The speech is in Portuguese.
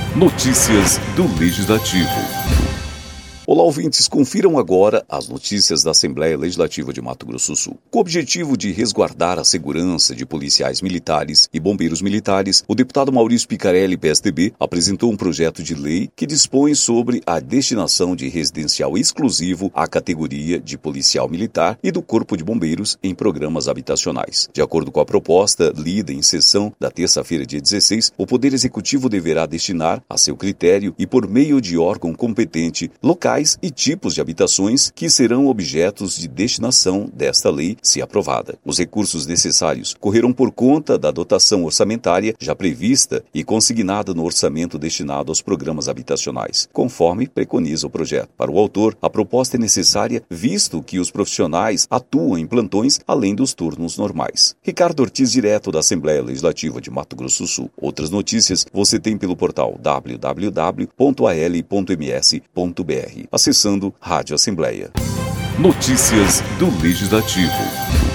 Notícias do Legislativo. Olá, ouvintes, confiram agora as notícias da Assembleia Legislativa de Mato Grosso do Sul. Com o objetivo de resguardar a segurança de policiais militares e bombeiros militares, o deputado Maurício Picarelli, PSDB, apresentou um projeto de lei que dispõe sobre a destinação de residencial exclusivo à categoria de policial militar e do Corpo de Bombeiros em programas habitacionais. De acordo com a proposta, lida em sessão da terça-feira, dia 16, o Poder Executivo deverá destinar, a seu critério e por meio de órgão competente, locais e tipos de habitações que serão objetos de destinação desta lei, se aprovada. Os recursos necessários correrão por conta da dotação orçamentária já prevista e consignada no orçamento destinado aos programas habitacionais, conforme preconiza o projeto. Para o autor, a proposta é necessária visto que os profissionais atuam em plantões além dos turnos normais. Ricardo Ortiz, direto da Assembleia Legislativa de Mato Grosso do Sul. Outras notícias você tem pelo portal www.al.ms.br. Acessando Rádio Assembleia. Notícias do Legislativo.